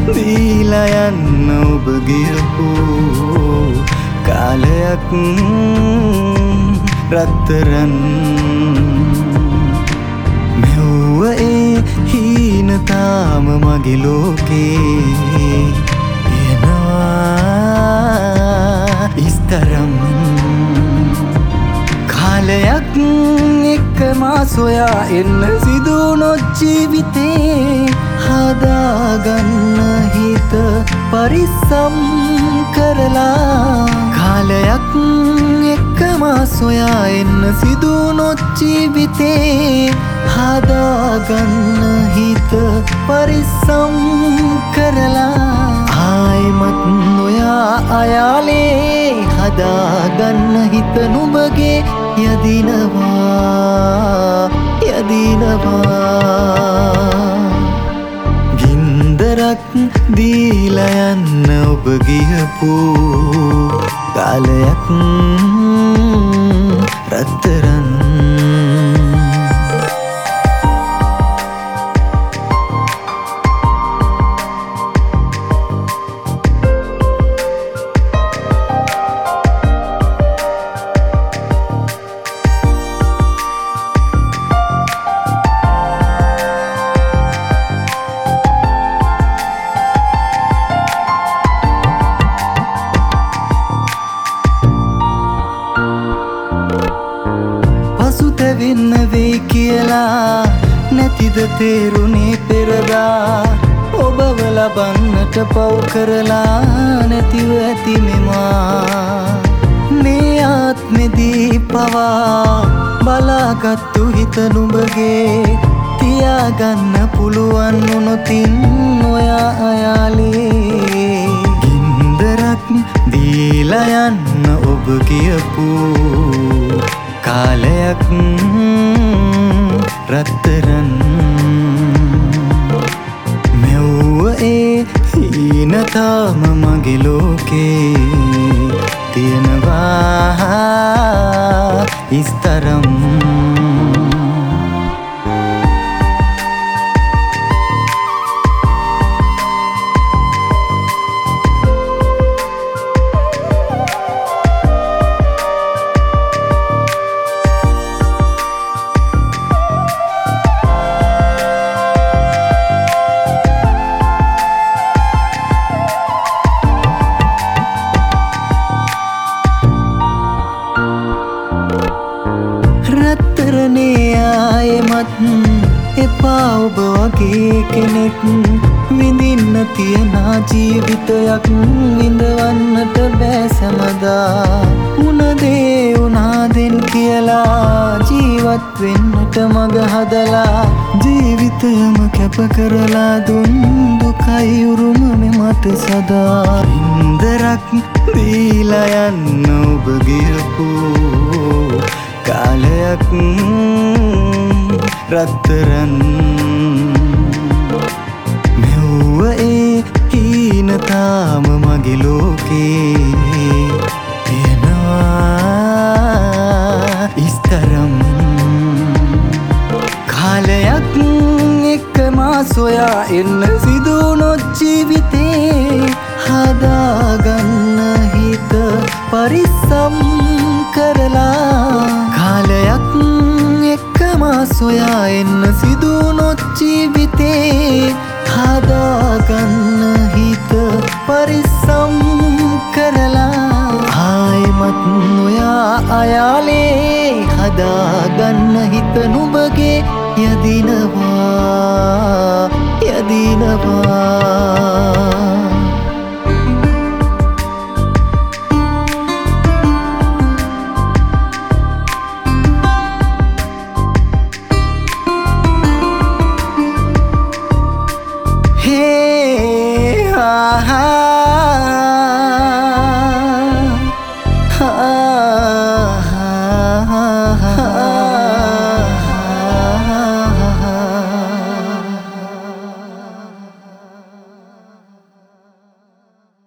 දීලා යන්න ඔබ ගියපු කාලයක් රත්තරන් මෙව්ව ඒ හීන තාම මගේ ලෝකේ එනවා ඉස්තරම් කාලයක් එක්කම සොයා එන්න සිදුනොත් ජීවිතේ හදාගන්න හිත පරිස්සම් කරලා කාලයක් එක්කම සොයා එන්න සිදුනොත් ජීවිතේ හදාගන්න හිත පරිස්සම් කරලා ආයිමත් නොයා අයාලේ හදාගන්න හිත නුඹගේ යදිනවා ගින්දරක් දීලා යන්න ඔබ ගියපු කාලයක් රත්තරන් වෙන්න වෙයි කියලා නැතිද තේරුනේ පෙරදා ඔබව ලබන්නට පව් කරලා නැතිව ඇති මෙමා මේ ආත්මෙදී පවා බලාගත්තු හිත නුඹගේ තියාගන්න පුළුවන් වුණොතින් ඔයා අයාලේ ගින්දරක් දීලා යන්න ඔබ කියපු කාලයක් රත්තරන් මෙව්ව ඒ හීන තාම මගේ ලෝකේ තියෙනවා ඉස්තරම් රත්තරනේ ආයෙමත් එපා ඔබ වගේ කෙනෙක් විඳින්න තියෙන ජීවිතයක් විඳවන්නට බෑ සැමදා උනදේ උනාදෙන් කියලා ජීවත් වෙන්නට මග හදලා ජීවිතයම කැප කරලා දුන් දුකයි උරුම මට සදා ඉන්දරක් දීලා යන්න ඔබ ගියපු කාලයක් රත්තරන් මෙව්ව ඒ හීන තාම මගේ ලෝකේ තියෙනවා ඉස්තරම් කාලයක් එක්කම සොයා එන්න සිදුනොත් ජීවිතේ හදාගන්න හිත පරිස්සම් කරලා කාලයක් එක්කම සොයා එන්න සිදුනොත් ජීවිතේ හදාගන්න හිත පරිස්සම් කරලා ආයිමත් නොයා අයාලේ හදාගන්න හිත නුඹගේ යදිනවා hey,